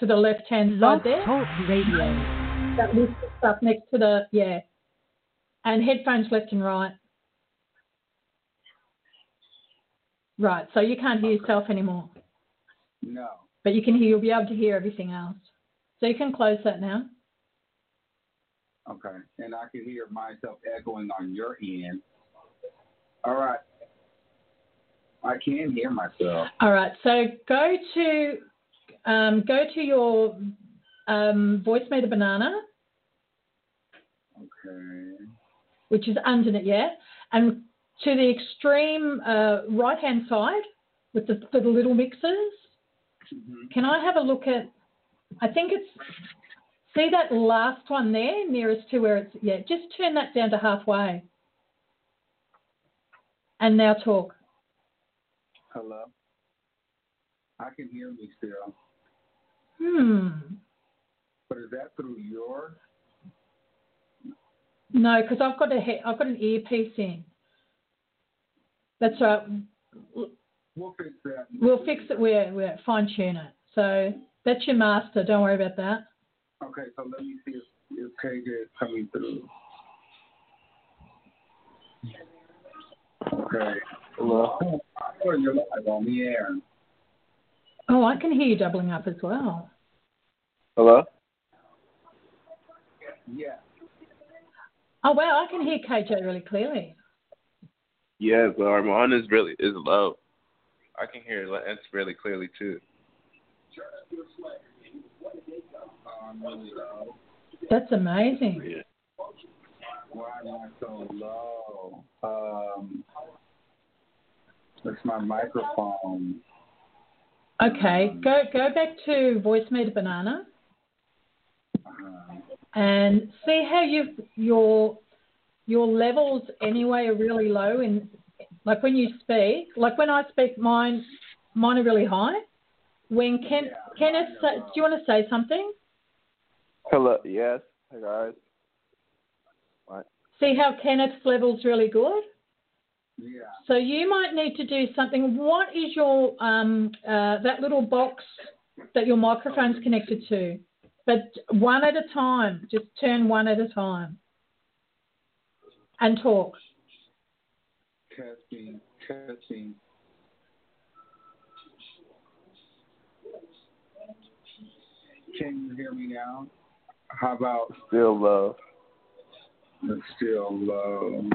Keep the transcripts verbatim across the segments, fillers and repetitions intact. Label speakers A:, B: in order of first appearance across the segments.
A: to the left-hand side
B: Blog
A: there.
B: Talk Radio.
A: That list of stuff next to the, yeah. And headphones left and right. Right, so you can't hear yourself anymore.
C: No.
A: But you can hear, you'll be able to hear everything else. So you can close that now.
C: Okay, and I can hear myself echoing on your end. All right. I can hear myself.
A: All right, so go to um, go to your um, Voicemeeter Banana.
C: Okay.
A: Which is underneath, yeah, and to the extreme uh, right-hand side with the, the little mixers. Mm-hmm. Can I have a look at? I think it's. See that last one there, nearest to where it's, yeah, just turn that down to halfway. And now talk.
C: Hello? I can hear me still.
A: Hmm.
C: But is that through your?
A: No, because I've got a he- I've got an earpiece in. That's right.
C: We'll fix that.
A: We'll fix it. We're, we're fine-tune it. So that's your master. Don't worry about that.
C: Okay, so let me see if, if K J is coming through. Okay. Hello. Oh, you're live on the air.
A: Oh, I can hear you doubling up as well.
D: Hello?
C: Yeah.
A: Oh, wow, I can hear K J really clearly.
D: Yeah, but Armand is really is low. I can hear it really clearly too.
A: That's amazing.
D: Yeah.
C: Why am I so low? Um, that's my microphone.
A: Okay, go go back to Voicemeeter Banana.
C: Uh-huh.
A: And see how you've, your your levels anyway are really low in, like when you speak, like when I speak, mine mine are really high. When Ken,
C: yeah,
A: Kenneth, say, do you want to say something?
D: Hello, yes, hey guys. What?
A: See how Kenneth's level's really good?
C: Yeah.
A: So you might need to do something. What is your, um, uh, that little box that your microphone's connected to? But one at a time. Just turn one at a time. And talk.
C: Testing, testing. Can you hear me now? How about
D: Still low?
C: It's still low.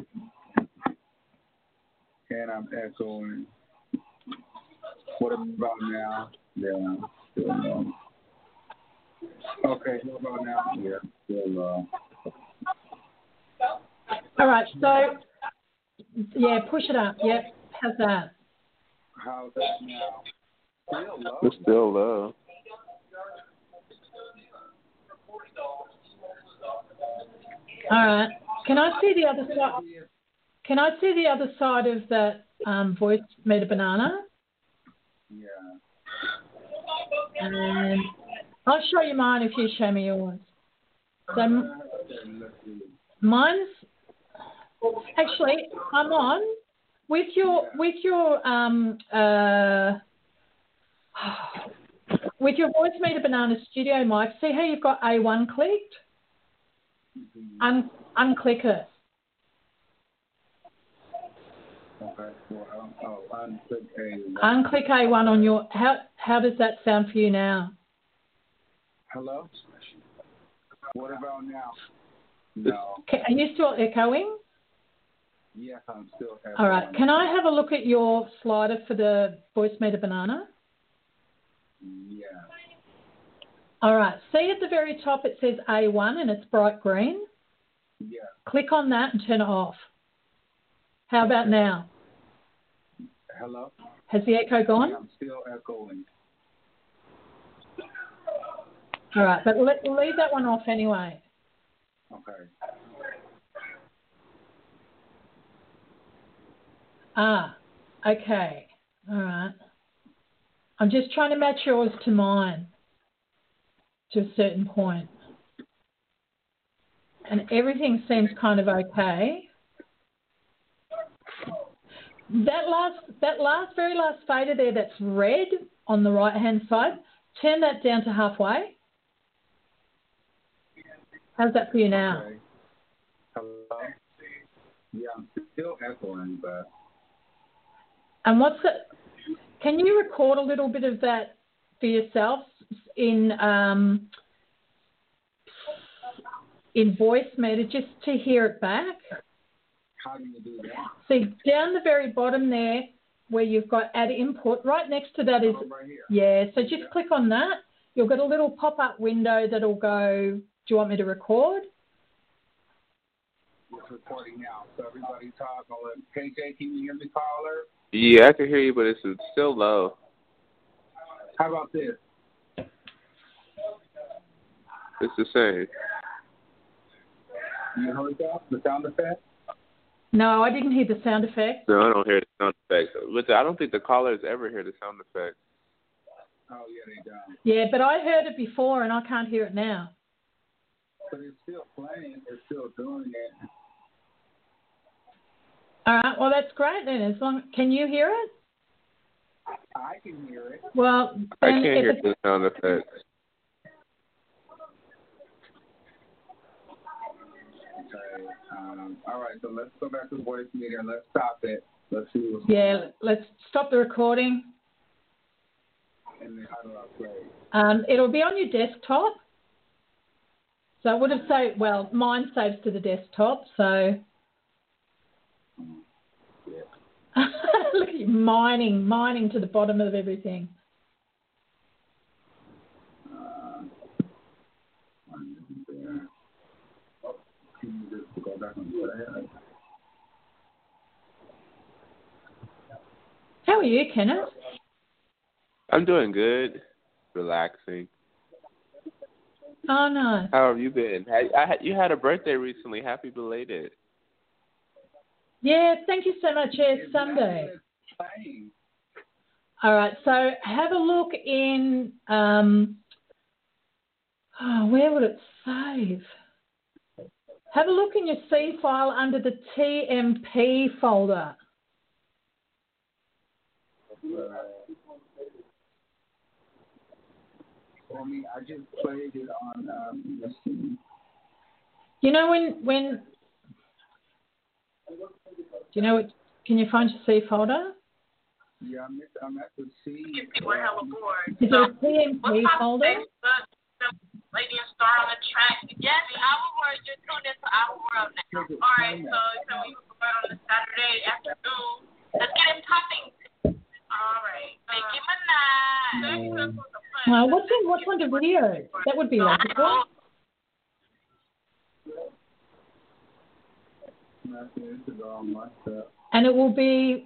C: And I'm echoing. What about now? Yeah, still low. Okay, what about now? Yeah, still low.
A: All right, so, yeah, push it up. Yep, how's that?
C: How's that now? Still low.
D: It's still low.
A: All right. Can I see the other side? Can I see the other side of that um, Voicemeeter Banana?
C: Yeah.
A: And I'll show you mine if you show me yours. So mine's actually I'm on with your with your um uh with your Voicemeeter Banana Studio mic. See how you've got A one clicked? Un- unclick it.
C: Okay. Well, oh, unclick A one.
A: Unclick A one on your. How how does that sound for you now?
C: Hello. What about now? No.
A: Are you still echoing?
C: Yes, I'm still echoing.
A: All right. Can I have a look at your slider for the Voicemeeter Banana?
C: Yeah.
A: All right. See at the very top it says A one and it's bright green?
C: Yeah.
A: Click on that and turn it off. How about now?
C: Hello?
A: Has the echo gone?
C: Yeah, I'm still echoing.
A: All right, but let, leave that one off anyway.
C: Okay.
A: Ah, okay. All right. I'm just trying to match yours to mine to a certain point. And everything seems kind of okay. That last, that last, very last fader there that's red on the right-hand side, turn that down to halfway. How's that for you now?
C: Okay. Hello? Yeah, I'm still echoing, but...
A: And what's it? Can you record a little bit of that for yourself in um, in voice meter just to hear it back?
C: How do you do that?
A: See, down the very bottom there where you've got add input, right next to that is,
C: Oh, right here.
A: yeah, so just yeah. click on that. You'll get a little pop-up window that'll go, do you want me to record?
C: It's recording now. So everybody talk. I'll let K J, can you hear me, caller?
D: Yeah, I can hear you, but it's, it's still low.
C: How about this?
D: It's the same.
C: You heard that? The sound effect?
A: No, I didn't hear the sound effect.
D: No, I don't hear the sound effects. But I don't think the callers ever hear the sound effects.
C: Oh, yeah, they don't.
A: Yeah, but I heard it before and I can't hear it now.
C: But it's still playing. It's still doing it.
A: All right, well, that's great then. As long, can you hear it?
C: I can hear it.
A: Well, then
D: I can't hear
A: it's,
D: the sound effects.
C: Okay. Um, all right, so let's go back to the voice meter and let's stop it. Let's see what's
A: yeah, let's stop the recording.
C: And then how do I play?
A: Um, it'll be on your desktop. So it would have saved, well, mine saves to the desktop, so.
C: Yeah.
A: Look at you mining, mining to the bottom of everything.
C: Uh, there. Can you just go back and play it?
A: How are you, Kenneth?
D: I'm doing good. Relaxing.
A: Oh, no.
D: How have you been? I, I, you had a birthday recently. Happy belated.
A: Yeah, thank you so much. Yeah, it's Sunday. All right, so have a look in, um, oh, where would it save? Have a look in your C file under the T M P folder.
C: I mean, I just played it on um, the scene.
A: You know when, when, do you know what, can you find your C folder?
C: Yeah, I'm at, I'm at the C.
B: People are hella bored.
A: Is there a T M P folder?
B: Lady and Star on the track. Yes, Our World. You're tuned into Our World now. All right, so so we start on the Saturday afternoon. Let's get him talking. All right. Nicki Minaj.
A: Uh, what's in, what's on the video? That would be logical. And it will be,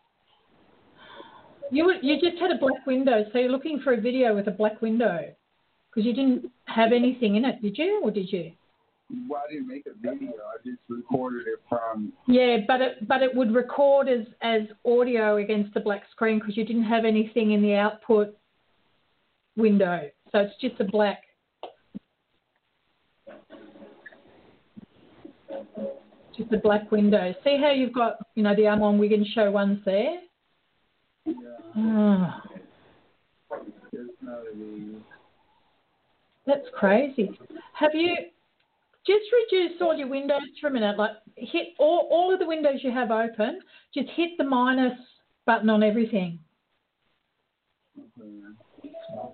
A: you would, you just had a black window, so you're looking for a video with a black window because you didn't have anything in it, did you, or did you?
C: Well, I didn't make a video. I just recorded it from.
A: Yeah, but it but it would record as as audio against the black screen because you didn't have anything in the output window, so it's just a black. Just a black window. See how you've got, you know, the Armand Wiggins show ones there?
C: Yeah.
A: Oh. That's crazy. Have you just reduced all your windows for a minute? Like hit all, all of the windows you have open, just hit the minus button on everything.
C: Okay.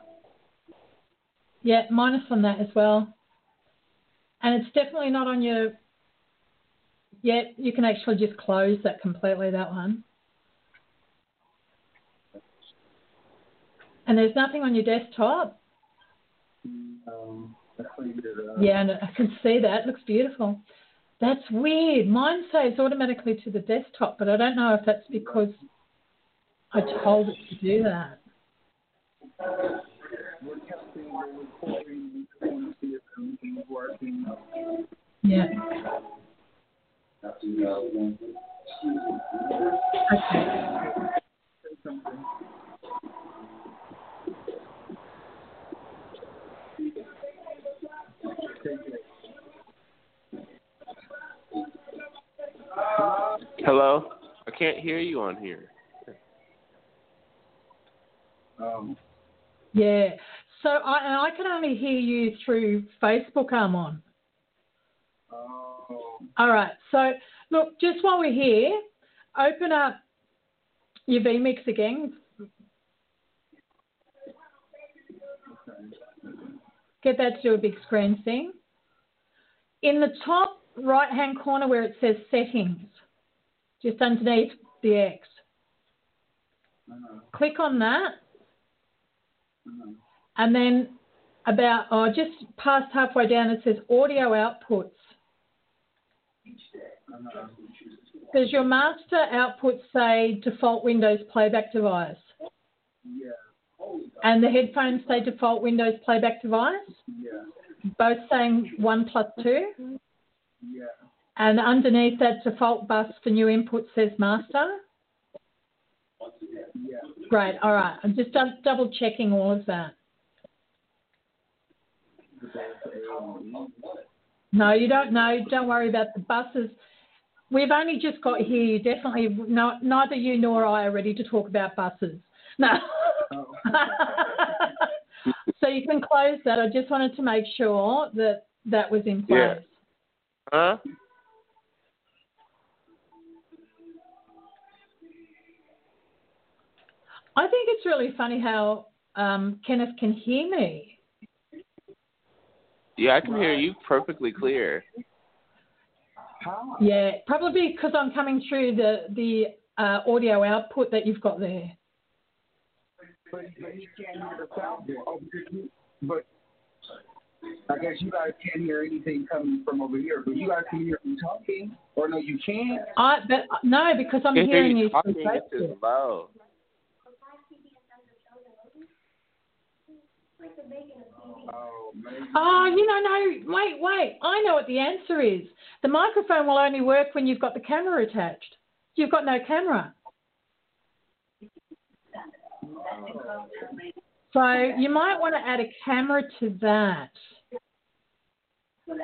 A: Yeah, minus on that as well. And it's definitely not on your, yeah, you can actually just close that completely, that one. And there's nothing on your desktop?
C: Um, I cleaned it up.
A: Yeah, and I can see that. It looks beautiful. That's weird. Mine saves automatically to the desktop, but I don't know if that's because I told it to do that.
C: We're testing the recording to see if everything's working.
A: Yeah. Okay.
D: Hello? I can't hear you on here.
C: Um.
A: Yeah. So I, and I can only hear you through Facebook, Armon.
C: Oh.
A: All right. So look, just while we're here, open up your vMix again. Get that to do a big screen thing. In the top right-hand corner where it says Settings, just underneath the X,
C: Uh-huh.
A: click on that,
C: Uh-huh.
A: and then about, oh, just past halfway down it says Audio Outputs.
C: Uh-huh.
A: Does your master output say default Windows playback device?
C: Yeah.
A: And the headphones say default Windows playback device?
C: Yeah.
A: Both saying one plus two?
C: Yeah.
A: And underneath that default bus for new input says master?
C: Yeah.
A: Great, all right. I'm just dou- double checking all of that. No, you don't know. Don't worry about the buses. We've only just got here. You definitely, no, neither you nor I are ready to talk about buses. No.
C: Oh.
A: So you can close that. I just wanted to make sure that that was in place.
D: Yeah. Huh?
A: I think it's really funny how um, Kenneth can hear me.
D: Yeah, I can hear you perfectly clear.
C: How?
A: Yeah, probably because I'm coming through the the uh, audio output that you've got there.
C: But, but you can't hear the sound. Oh, because you, but I guess you guys can't hear anything coming from over here. But you guys can hear me talking, or no, you can't.
A: I but no, because I'm
D: I can hear
A: hearing
D: you
A: you through
D: talking. It's
A: Facebook.
D: just low.
C: Oh, man.
A: Oh, you know, no, wait, wait. I know what the answer is. The microphone will only work when you've got the camera attached. You've got no camera. So you might want to add a camera to that.
C: You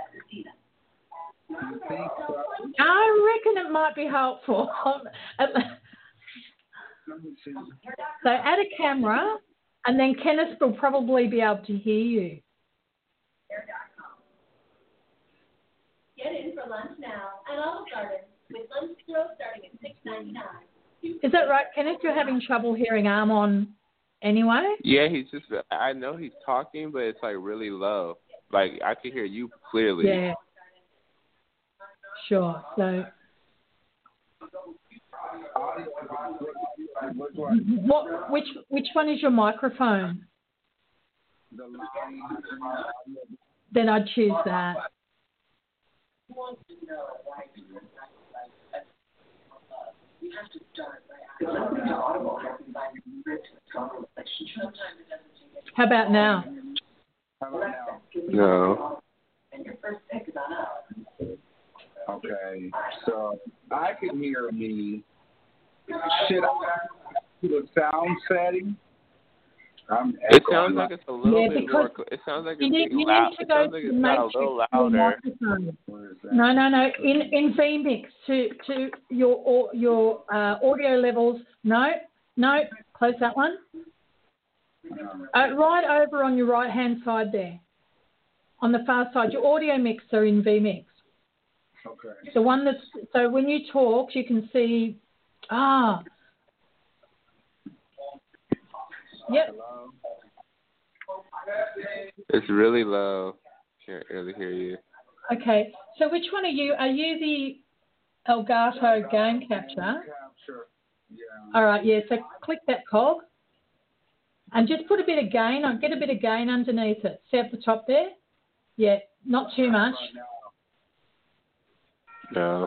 C: think so?
A: I reckon it might be helpful.
C: Let me see.
A: So add a camera, and then Kenneth will probably be able to hear you.
E: Get in for lunch now at Olive Garden with lunch throw starting at six ninety-nine.
A: Is that right, Kenneth? You're having trouble hearing Armon anyway?
D: Yeah, he's just. I know he's talking, but it's like really low. Like I can hear you clearly.
A: Yeah. Sure. So, what? Which which one is your microphone?
C: The line.
A: Then I'd choose that. How about now?
C: How about now?
D: No.
C: Okay, so I can hear me. Should I do the sound setting? I'm
D: It
C: echoing
D: sounds like it's a little
A: Yeah,
D: bit
A: because
D: more. It sounds like
A: You
D: it's
A: need,
D: getting
A: you
D: loud.
A: need to
D: It
A: go
D: sounds
A: to
D: like
A: the
D: it's got a
A: matrix
D: little
A: for your
D: louder.
A: microphone.
C: Where is that?
A: No, no, no. In in vMix to to your au- your uh, audio levels. No, no. Close that one. Uh, right over on your right hand side there, on the far side, your audio mixer in vMix.
C: Okay.
A: The one that's so when you talk, you can see. Ah. Yep.
C: Hello?
D: It's really low. Can't really hear you.
A: Okay. So which one are you? Are you the Elgato Game Capture?
C: Capture. Yeah.
A: All right, yeah, so click that cog and just put a bit of gain, I'll get a bit of gain underneath it. See at the top there? Yeah, not too much.
D: No.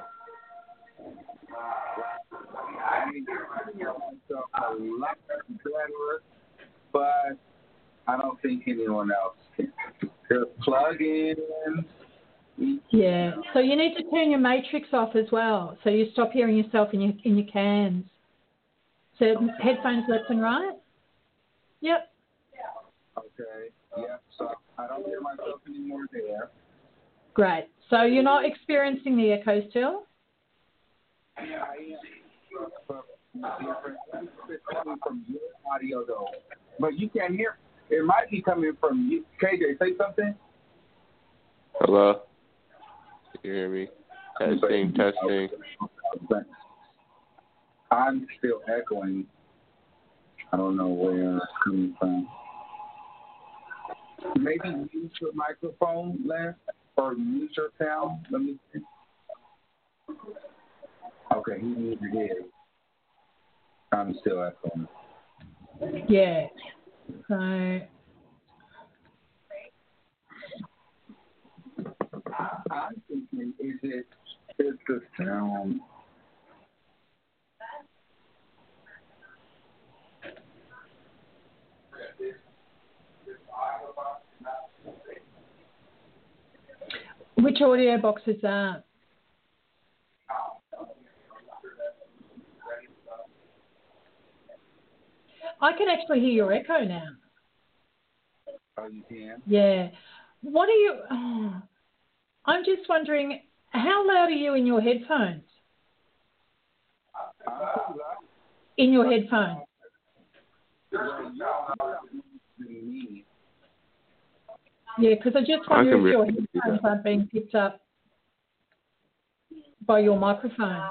C: I mean, myself a lot better, but I don't think anyone else can. There's plug-ins.
A: Yeah, so you need to turn your matrix off as well, so you stop hearing yourself in your in your cans. So headphones left and right? Yep.
C: Okay. Yeah. So I don't hear myself anymore there.
A: Great. So you're not experiencing the echo still?
C: I am. But different. It's coming from your audio though. But you can hear. it might be coming from you. K J, say something.
D: Hello? Can you hear me? Testing, testing.
C: I'm still echoing. I don't know where it's coming from. Maybe use your microphone, Les, or use your sound. Let me see. Okay, he muted his. I'm still echoing.
A: Yeah. So.
C: I'm thinking, is it is the sound?
A: Which audio box is that? I can actually hear your echo now.
C: Oh, you can?
A: Yeah. What are you... Oh, I'm just wondering, how loud are you in your headphones?
C: Uh,
A: In your headphones? Yeah, because I just wonder if your headphones aren't being picked up by your microphone.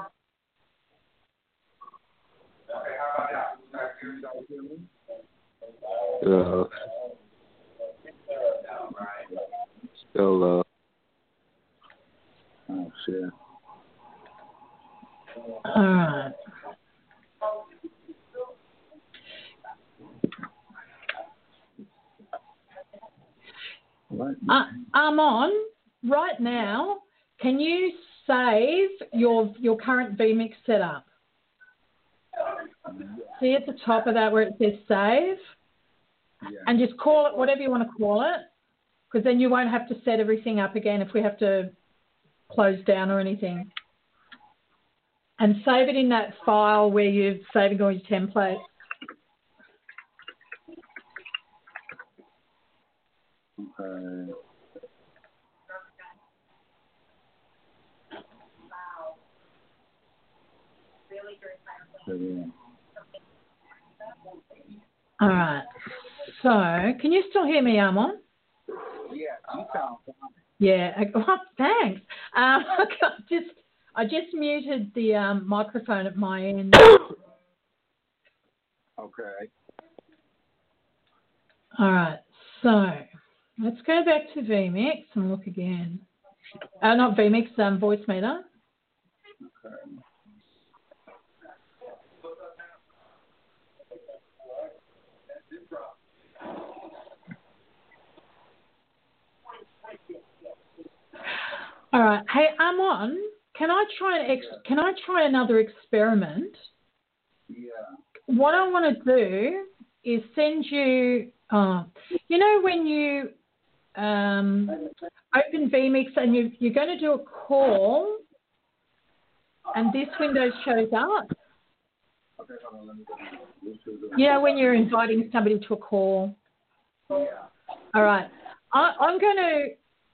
D: Uh, still low.
C: Oh, shit.
A: All right. Uh, Armon, right now, can you save your your current vMix setup? See at the top of that where it says save?
C: Yeah.
A: And just call it whatever you want to call it, because then you won't have to set everything up again if we have to close down or anything. And save it in that file where you're saving all your templates.
C: Okay.
A: All right. So, can you still hear me, Armon?
C: Yeah, you sound fine.
A: Yeah. Oh, thanks. Um, I just I just muted the um, microphone at my end.
C: Okay.
A: All right. So, let's go back to vMix and look again. Uh, not vMix, um, Voicemeeter.
C: Okay.
A: All right. Hey, Armon, can I try an ex- can I try another experiment?
C: Yeah.
A: What I want to do is send you. Uh, you know when you um, open vMix and you, you're going to do a call, and this window shows up.
C: Okay, hold on, let me go.
A: You know when you're inviting somebody to a call.
C: Yeah.
A: All right. I, I'm going to.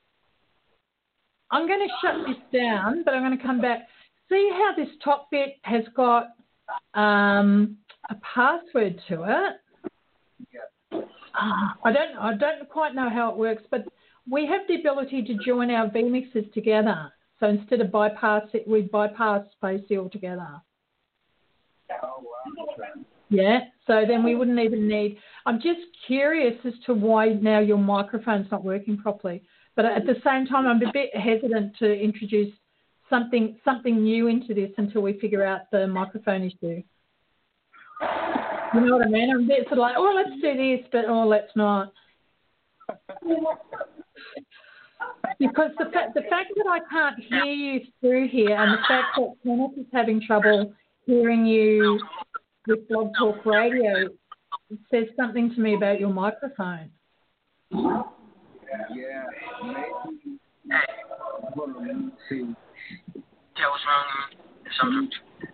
A: I'm going to shut this down, but I'm going to come back. See how this top bit has got um, a password to it?
C: Yeah.
A: Uh, I don't I don't quite know how it works, but we have the ability to join our vMixes together. So instead of bypass it, we bypass Spacey altogether.
C: Oh, wow. Okay.
A: Yeah, so then we wouldn't even need... I'm just curious as to why now your microphone's not working properly. But at the same time, I'm a bit hesitant to introduce something something new into this until we figure out the microphone issue. You know what I mean? I'm a bit sort of like, oh, let's do this, but oh, let's not. Because the fact the fact that I can't hear you through here, and the fact that Kenneth is having trouble hearing you with Blog Talk Radio, it says something to me about your microphone.
C: Yeah, maybe. Hold on, let me see.
F: Yeah, what's wrong? Something.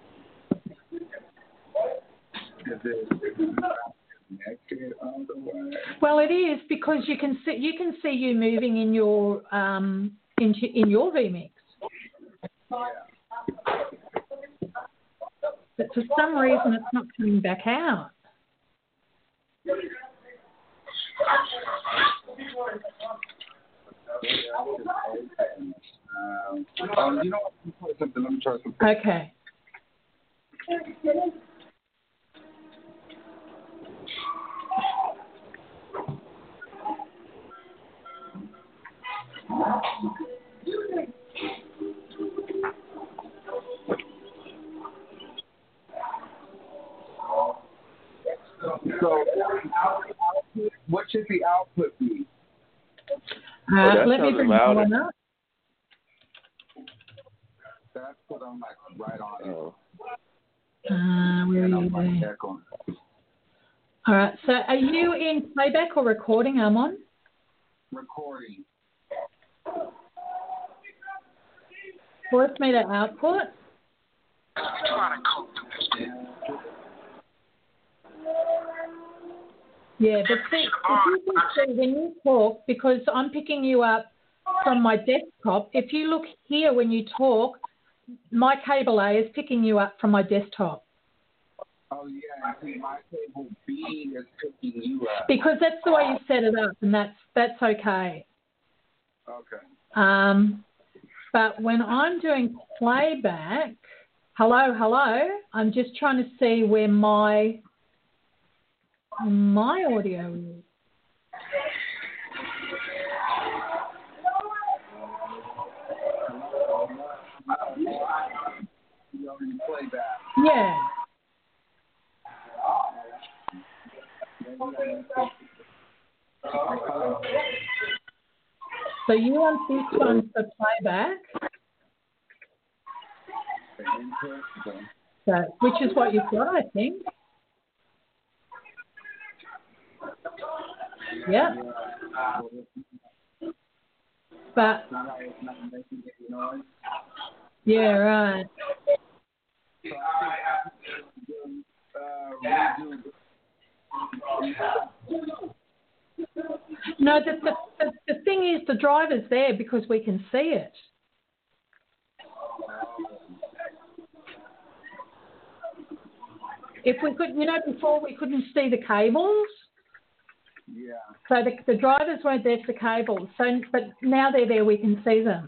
C: Is it connected on the way?
A: Well, it is because you can see you can see you moving in your um into in your vMix. But for some reason, it's not coming back out.
C: Um, um, you know what? Let me try something. Let me try something.
A: Okay.
C: So, what should the output be?
A: Uh,
D: that
A: let me
D: sounded
A: bring
D: louder.
A: one up.
C: That's what I'm like right on it.
D: Oh.
A: Uh, where
C: And
A: are
C: I'm
A: you
C: like
A: there?
C: back on.
A: All right. So are you in playback or recording, Amon?
C: Recording.
A: Voice meter output.
F: Trying to cope through this.
A: Yeah, but see, if you can see when you talk, because I'm picking you up from my desktop, if you look here when you talk, my cable A is picking you up from my desktop.
C: Oh, yeah. See, my cable B is picking you up.
A: Because that's the way you set it up, and that's that's okay.
C: Okay.
A: Um, but when I'm doing playback, hello, hello, I'm just trying to see where my my audio is.
C: You already played that.
A: Yeah. So you want this one for playback, so, which is what you've got, I think. Yeah. But yeah, right. No, the, the, the, the thing is the driver's there because we can see it. If we could, you know, before we couldn't see the cables.
C: Yeah.
A: So the, the drivers weren't there for the cables. So, but now they're there, we can see them.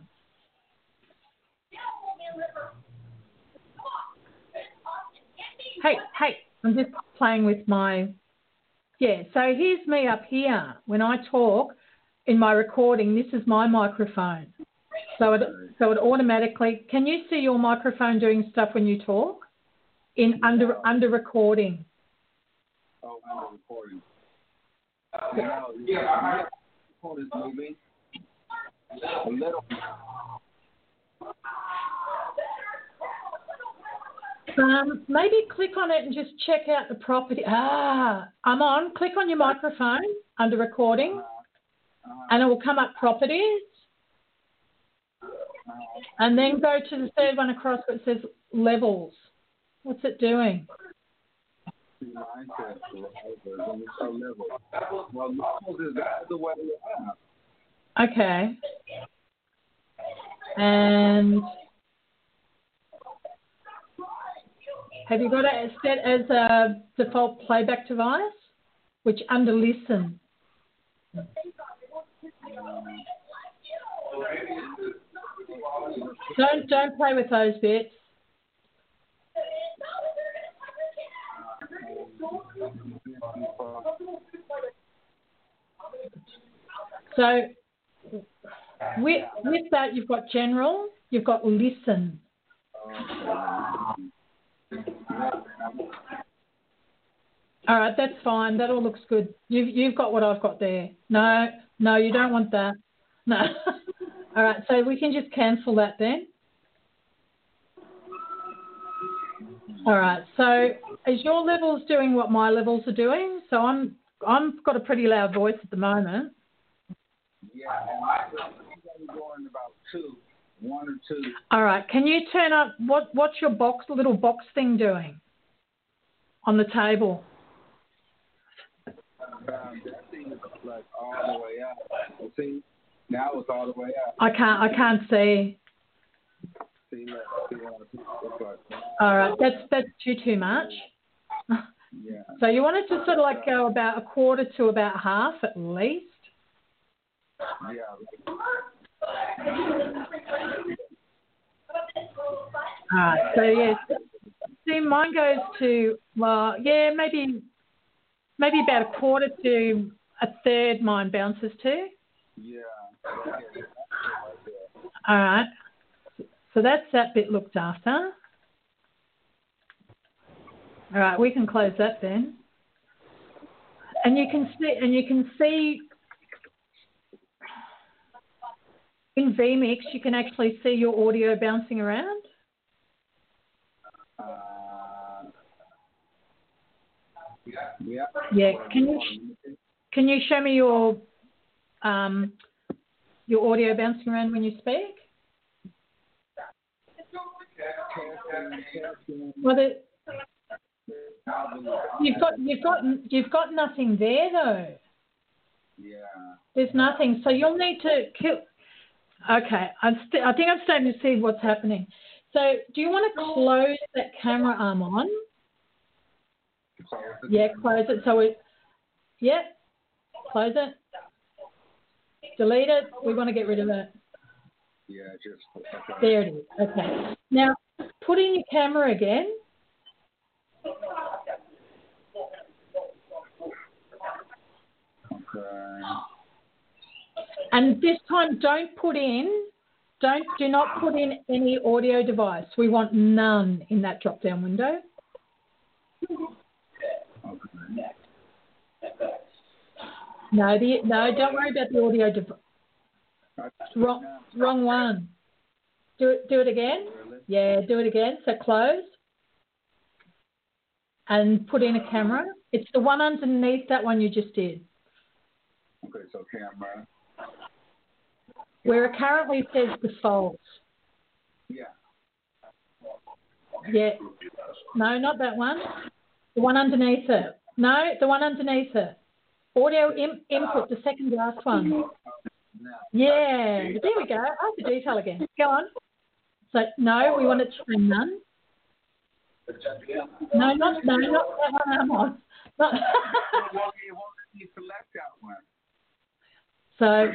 A: Hey, hey, I'm just playing with my, yeah, so here's me up here. When I talk in my recording, this is my microphone. So it, so it automatically, can you see your microphone doing stuff when you talk? In under under recording.
C: Oh, under recording. Yeah, yeah. Phone is moving a little.
A: Um, maybe click on it and just check out the property. Ah, I'm on. Click on your microphone under recording,
C: Uh,
A: and it will come up properties.
C: uh,
A: And then go to the third one across where it says levels. What's it doing?
C: see, mine says levels. Let me say levels. Well, levels is the way up.
A: Okay. And have you got it set as a default playback device? Which under listen. Don't don't play with those bits. So with with that you've got general, you've got listen. All right, that's fine. That all looks good. You've you've got what I've got there. No, no, you don't want that. No. All right, so we can just cancel that then. All right, so is your levels doing what my levels are doing? So I'm I'm got a pretty loud voice at the moment.
C: Yeah, and my only going about two, one or two.
A: All right, can you turn up what what's your box little box thing doing on the table?
C: Um, that thing is like all the way up. You see, now it's all the way up.
A: I can't I can't see.
C: See, look, see what I see? It's like,
A: All right, that's that's too too much.
C: Yeah.
A: So you want it to sort of like go about a quarter to about half at least.
C: Yeah.
A: All right. So yeah, see, mine goes to well, yeah, maybe maybe about a quarter to a third. Mine bounces to.
C: Yeah.
A: All right. So that's that bit looked after. All right, we can close that then. And you can see, and you can see in vMix, you can actually see your audio bouncing around.
C: Uh, yeah.
A: Yeah. Can you can you show me your um your audio bouncing around when you speak? Well, the, you've got you've got you've got nothing there though.
C: Yeah.
A: There's nothing, so you'll need to kill. Okay, I'm st- I think I'm starting to see what's happening. So, do you want to close that camera arm on? Yeah, close it. So it. Yeah, close it. Delete it. We want to get rid of it.
C: Yeah, just. Okay.
A: There it is. Okay. Now, put in your camera again.
C: Okay.
A: And this time, don't put in, don't, do not put in any audio device. We want none in that drop-down window. No, the, no, don't worry about the audio device. Wrong, wrong one. Do it, do it again. Yeah, do it again. So close. And put in a camera. It's the one underneath that one you just did.
C: Okay, so camera.
A: Where it currently says default.
C: Yeah.
A: Yeah. No, not that one. The one underneath it. No, the one underneath it. Audio im- input, the second last one. Yeah. There we go. Add the detail again. Go on. So, no, we want it to say none. No, not, no, not that one I'm on. Not
C: You select that one.
A: so,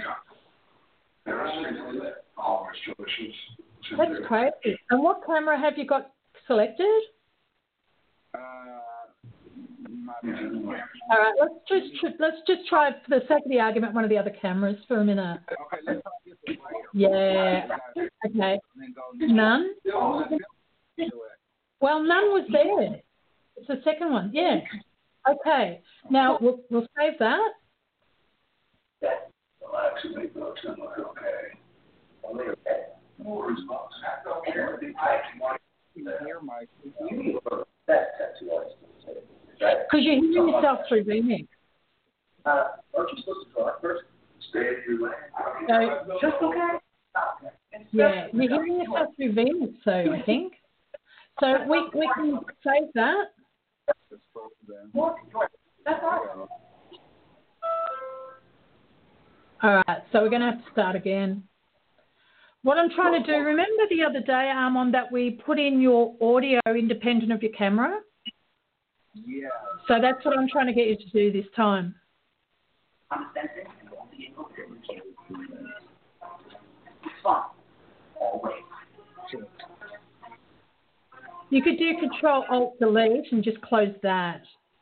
A: that's crazy. And what camera have you got selected?
C: Uh, my
A: All right, let's just tr- let's just try, for the sake of the argument, one of the other cameras for a minute.
C: Okay, let's try this one right
A: Yeah. Okay. None. Well, none was there. It's the second one. Yeah. Okay. Now we'll we'll save that. Because you're hearing yourself through vMix. So, yeah, you're hearing yourself through vMix, so I think. So we we can save that. All right, so we're going to have to start again. What I'm trying to do, remember the other day, Armand, that we put in your audio independent of your camera?
C: Yeah.
A: So that's what I'm trying to get you to do this time. You could do Control Alt Delete and just close that.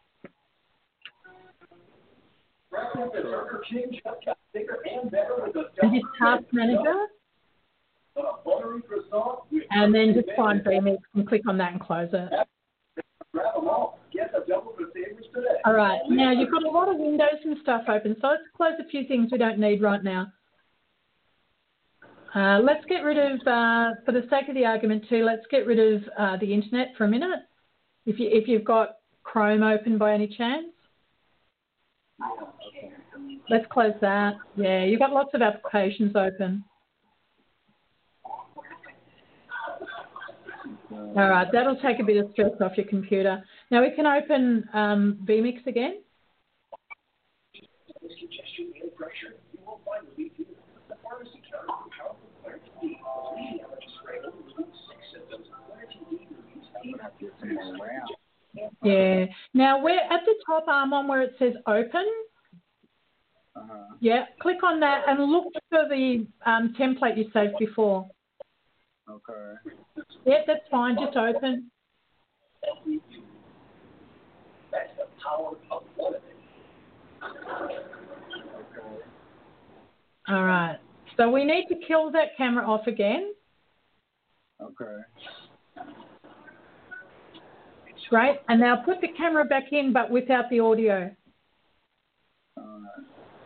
A: And just Task Manager. And then just find vMix and click on that and close it. All right. Now you've got a lot of windows and stuff open, so let's close a few things we don't need right now. Uh, let's get rid of, uh, for the sake of the argument too, let's get rid of uh, the internet for a minute. If you if you've got Chrome open by any chance. Let's close that. Yeah, you've got lots of applications open. All right, that'll take a bit of stress off your computer. Now we can open um, vMix again. Yeah. Now Now, we're at the top arm on where it says open.
C: Uh-huh.
A: Yeah, click on that and look for the um, template you saved before.
C: Okay.
A: Yeah, that's fine. Just open.
F: That's the power of one of
C: Okay.
A: All right. So we need to kill that camera off again.
C: Okay.
A: Great. And now put the camera back in, but without the audio.
C: All right.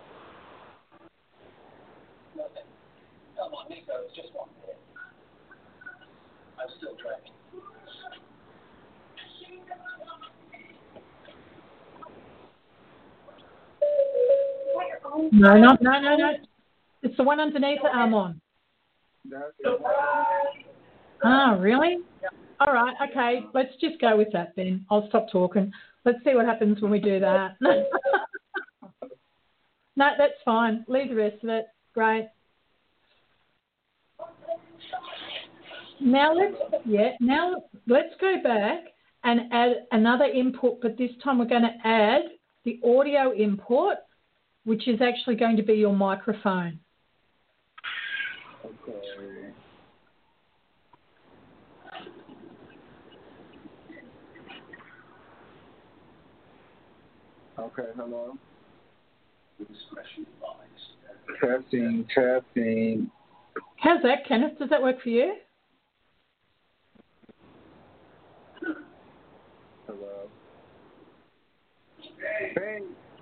F: Come on, Nico, it's just one minute. I'm still tracking.
A: No, no, no, no, no. It's the one underneath it, Armand.
C: That's it.
A: Ah, really? All right, okay. Let's just go with that then. I'll stop talking. Let's see what happens when we do that. No, that's fine. Leave the rest of it. Great. Now let's yeah. Now let's go back and add another input, but this time we're going to add the audio input, which is actually going to be your microphone.
C: Okay. Okay, hello.
F: Discretion advised.
C: Testing, testing.
A: How's that, Kenneth? Does that work for you?
C: Hello. Hey.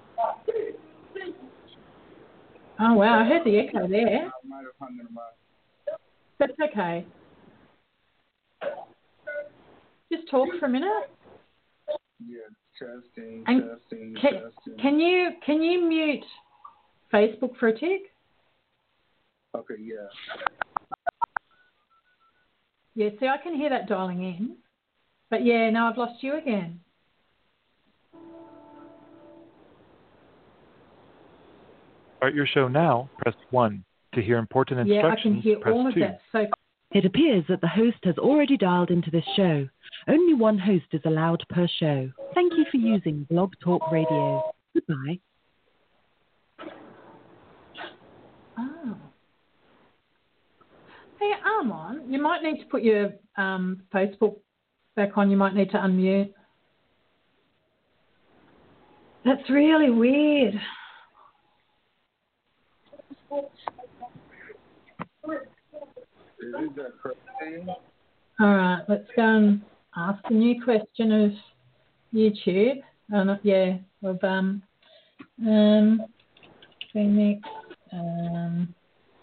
A: Oh, wow. I heard the echo there.
C: I might have hung in my...
A: That's okay. Just talk for a minute.
C: Yeah, testing,
A: And
C: testing,
A: can,
C: testing.
A: can you can you mute Facebook for a tick?
C: Okay, yeah.
A: Yeah, see, I can hear that dialing in. But, yeah, no, I've lost you again.
G: Start your show now, press one. To hear important
A: Yeah, I
G: instructions,
A: can hear
G: press
A: all of
G: two.
A: that. So
H: It appears that the host has already dialed into this show. Only one host is allowed per show. Thank you for using Blog Talk Radio. Goodbye.
A: Oh. Hey, Armand, you might need to put your um, Facebook back on. You might need to unmute. That's really weird.
C: Is that correct?
A: All right, let's go and ask a new question of YouTube. Oh, not, yeah, of um, um, Phoenix, um,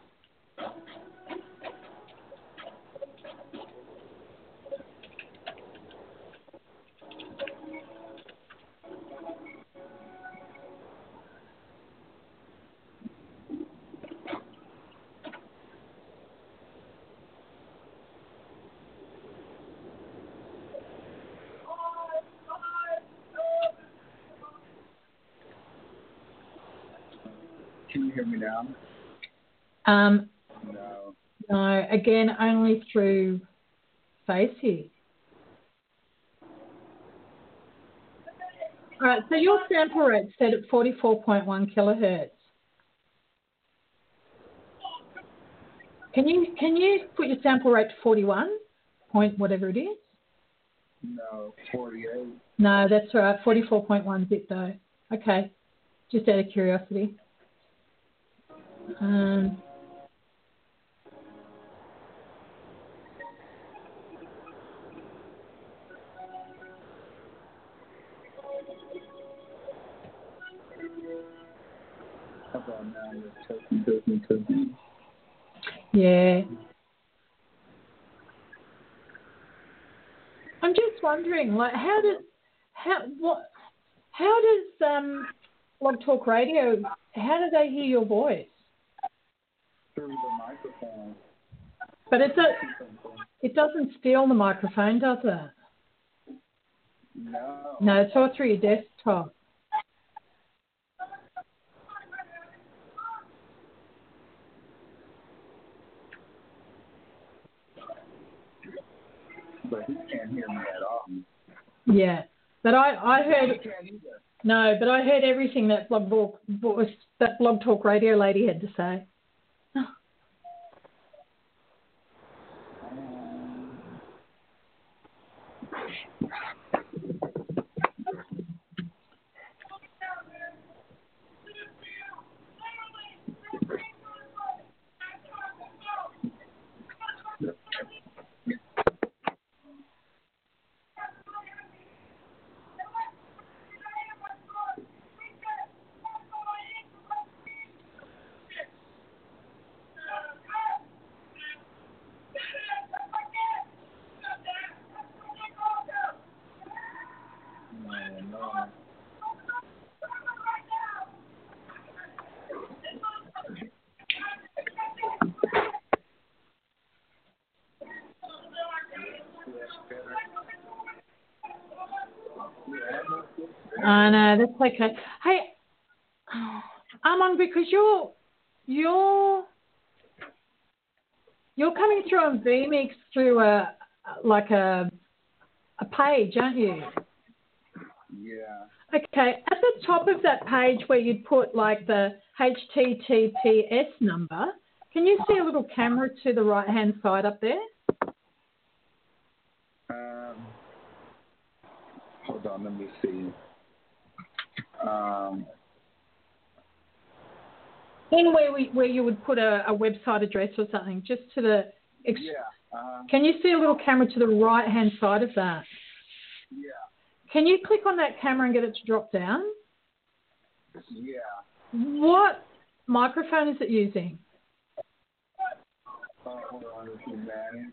C: Can you hear me now?
A: um,
C: No.
A: no, again, only through Face here. All right, so your sample rate's set at forty-four point one kilohertz. Can you can you put your sample rate to forty-one point whatever it is?
C: No, forty-eight.
A: No, that's all right. forty-four point one zip though. Okay, just out of curiosity. Um,
C: How about now? You're testing, testing, testing.
A: yeah. I'm just wondering, like, how does how what how does um Blog Talk Radio? How do they hear your voice?
C: Through the microphone.
A: But it's a, it doesn't steal the microphone, does it?
C: No.
A: No, it's all through your desktop.
C: But he can't hear me at all.
A: Yeah. But I, I heard,
C: You can't either.
A: no, but I heard everything that Blog, Talk- that Blog Talk Radio lady had to say. I know, that's okay. Hey, Armand, because you're you're you're coming through on vMix through a like a a page, aren't you?
C: Yeah.
A: Okay, at the top of that page where you'd put like the H T T P S number, can you see a little camera to the right hand side up there?
C: Um, hold on, let me see. Um,
A: In where we where you would put a, a website address or something, just to the. Ex-
C: yeah. Uh,
A: Can you see a little camera to the right hand side of that?
C: yeah.
A: Can you click on that camera and get it to drop down?
C: Yeah.
A: What microphone is it using?
C: Oh, hold on, if you manage.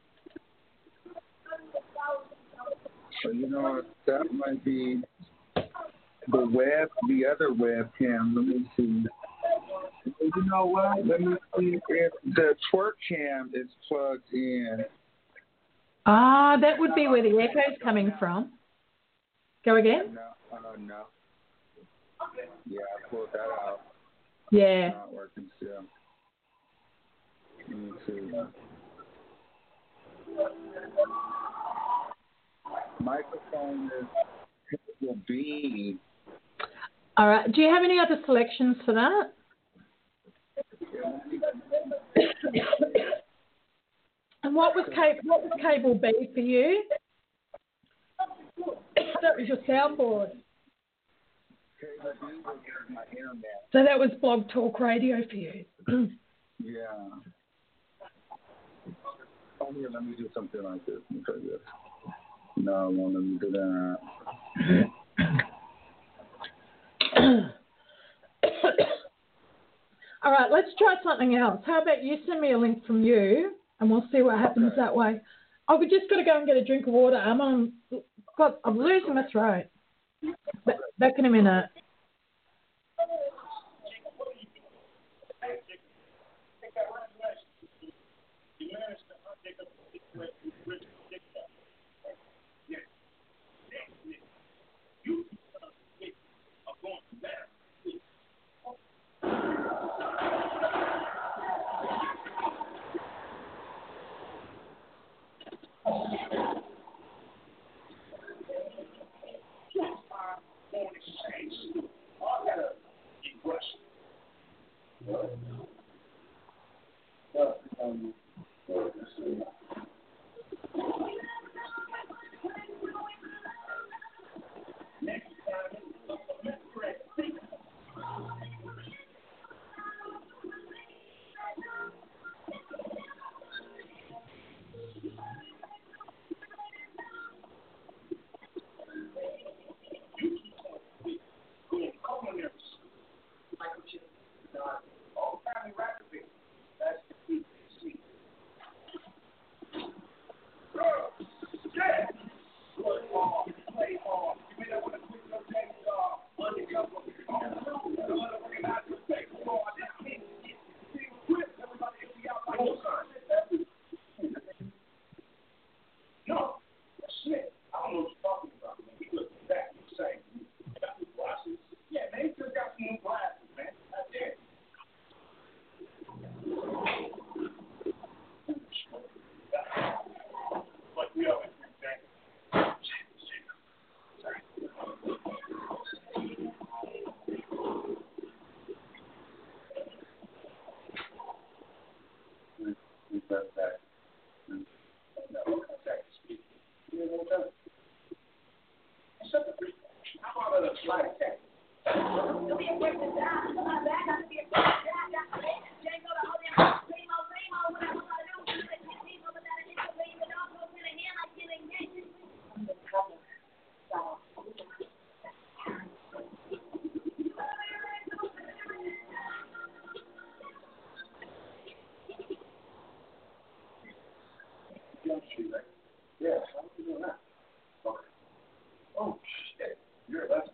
C: So you know that might be the web, the other webcam. Let me see. You know what? Let me see if the twerk cam is plugged in.
A: Ah, that would be where the echo's coming from. Go again?
C: No, uh, no. Yeah, I pulled that out.
A: Yeah.
C: It's not working still. Let me see. Microphone is will be.
A: All right. Do you have any other selections for that? And what was cable? What was cable B for you? That was your soundboard.
C: Cable B was my internet.
A: So that was Blog Talk Radio for you.
C: Yeah. Oh, here, let me do something like this. Let me try this. No, I won't let me do that.
A: All right, let's try something else. How about you send me a link from you, and we'll see what happens
C: Okay.
A: that way. Oh, we just got to go and get a drink of water. I'm on. God, I'm losing my throat. Ba- Back in a minute.
C: does that.
F: How about a flight test? Yeah, how are you doing that? Okay. Oh, shit. You're a lesson.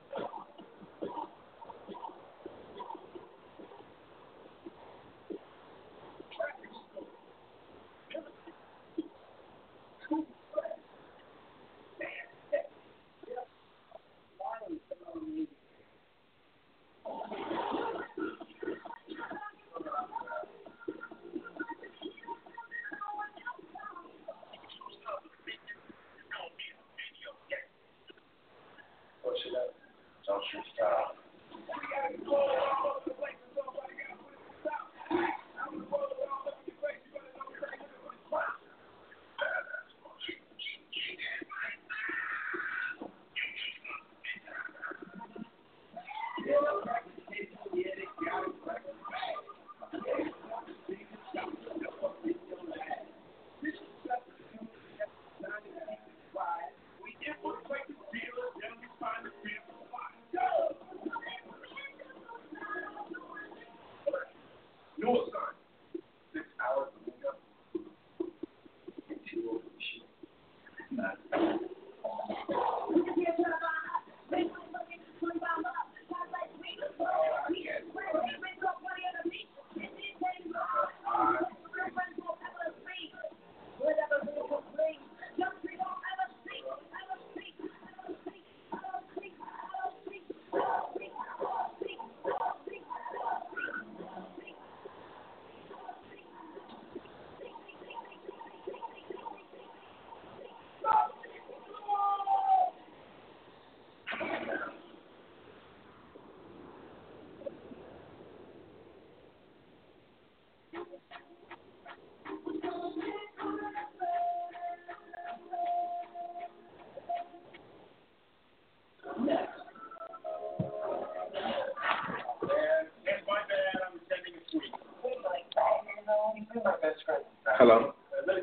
C: Hello?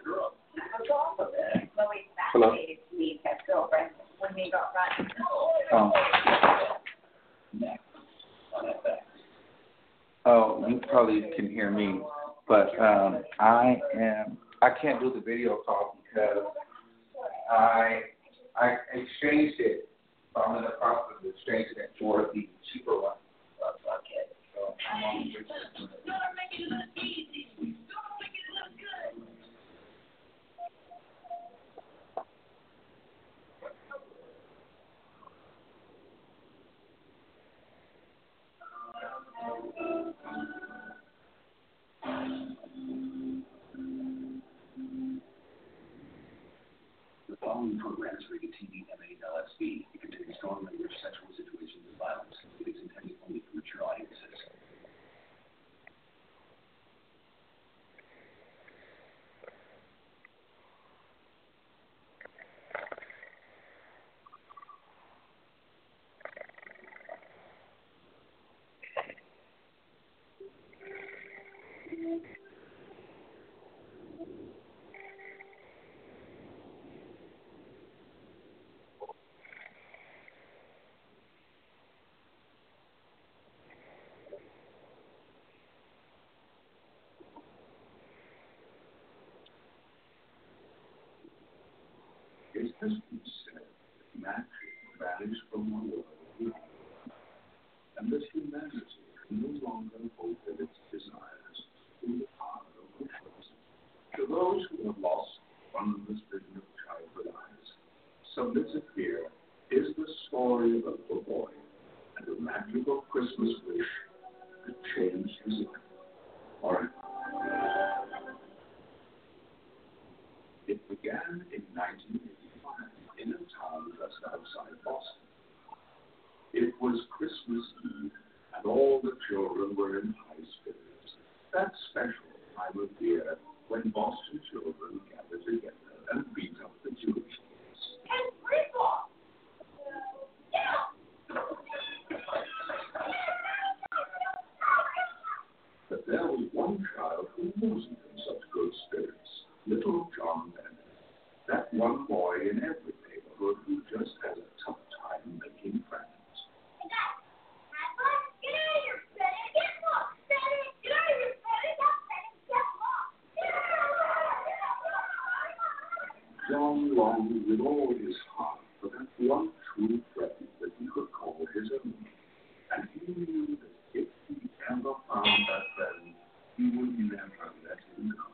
C: Hello? Oh. Oh, you probably can hear me, but um, I am. I can't do the video call because I I exchanged it. So I'm in the process of exchanging it for the cheaper one. Okay. So I'm on
I: The following program is rated T V M A L S B. It contains strong language, sexual situations, and violence. It is intended only for mature audiences.
C: Is this said magic vanished from one world, and that humanity can no longer fulfill its desires in the power of rituals. To those who have lost wondrous vision of childhood eyes, Submissive Fear is the story of a little boy and a magical Christmas wish that changed his life forever. It began in nineteen eighty-five in a town just outside Boston. It was Christmas Eve, and all the children were in high spirits. That special time of year
I: when Boston children gather together and beat up the Jewish kids.
E: And free ball. Yeah.
I: But there was one child who wasn't in such good spirits, little John Bennett. That one boy in every neighborhood who just has a tough time making friends.
E: Hey guys, have fun. Get out of here. Bennett, get lost. Bennett, get out of here. Bennett, Bennett, get lost.
I: John longed with all his heart for that one true friend that he could call his own. And he knew that if he ever found that friend, he would never let him go.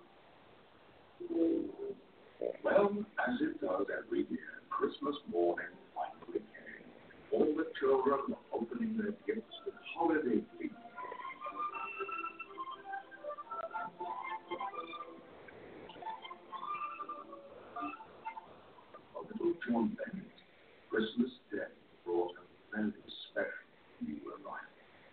I: Well, as it does every year, Christmas morning finally came. All the children were opening their gifts with holiday glee. For little John Bennett, Christmas Day brought a very special new arrival.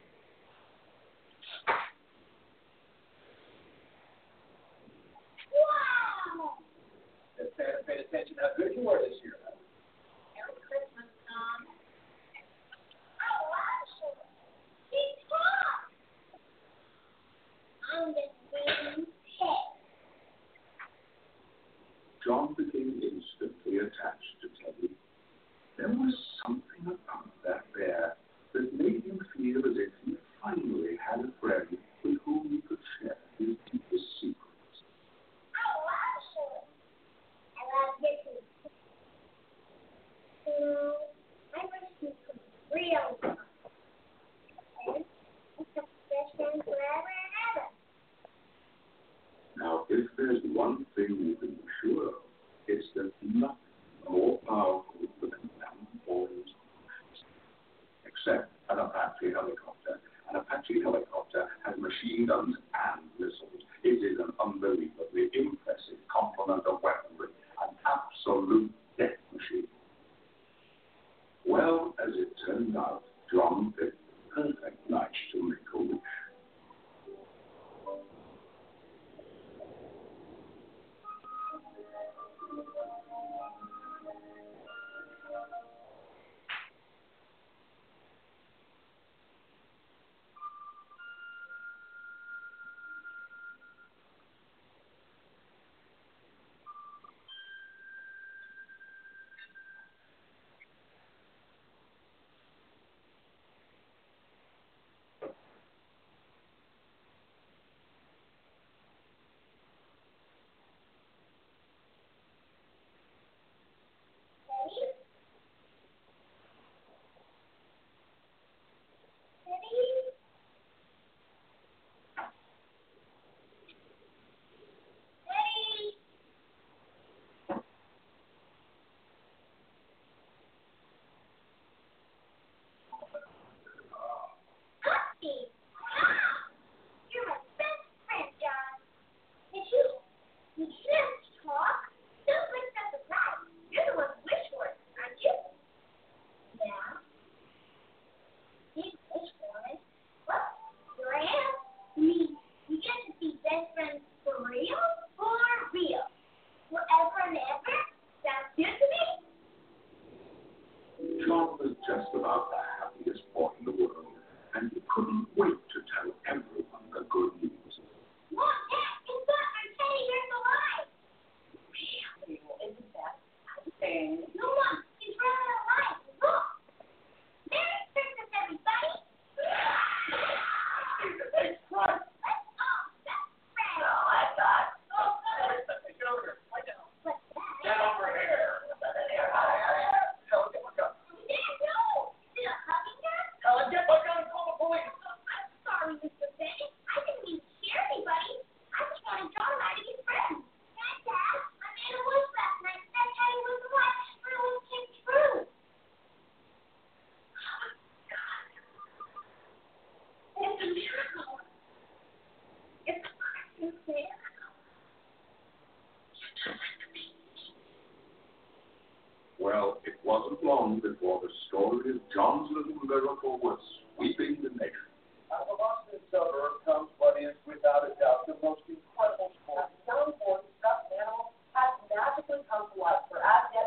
E: Wow.
F: Santa paid attention how good you were this year.
E: Merry Christmas, Tom. I love you. He's Tom. I'm the green pig.
I: John became instantly attached to Teddy. There was something about that bear that made him feel as if he finally had a friend with whom he could share his deepest secrets.
E: I love you. I love you too. You know, I wish you could be real Tom. And it's the best friend forever and ever.
I: Now, if there's one thing you can be sure of, it's that nothing more powerful than a young boy's eyes. Except an Apache helicopter. An Apache helicopter has machine guns and missiles. It is an unbelievably impressive complement of weaponry, an absolute death machine. Well, as it turned out, John picked the perfect night to make a wish.
E: You're my best friend, John. Did you? You can't talk. Don't wake up the right. You're the one who wish for it, aren't you? Yeah. Big wish for it. Well, here I am. You mean you get to be best friends for real? For real. Forever and ever? Sounds good to me.
I: John was just about the happiest boy in the world, and he couldn't wait to tell everyone the good news.
E: Look, Dad, it's not our teddy bear's alive.
F: Really? Well, isn't that something?
E: No, Mom, he's really alive. Look. Merry Christmas, everybody.
F: Jesus H. Christ.
E: Let's all best friends.
F: Oh, my God. Oh, God. Get over here. Lie down.
E: What's that?
F: Get over here. Tell him, get my gun.
E: Dad, no. Is it a hugging gun?
F: Tell him, get my gun. Call the police.
E: I'm sorry, Mister Bennett. I didn't mean to scare anybody. I just wanted John and I to be friends. Dad, Dad, I made a wish last night. That teddy was alive, but it won't came true. Oh, God. It's a miracle. It's a Christmas miracle. You're just like the baby.
I: Well, it wasn't long before the story of John's little miracle was sweeping the nation.
F: Out of the Boston suburb comes what is, without a doubt, the most incredible story.
E: Don't
J: what, for us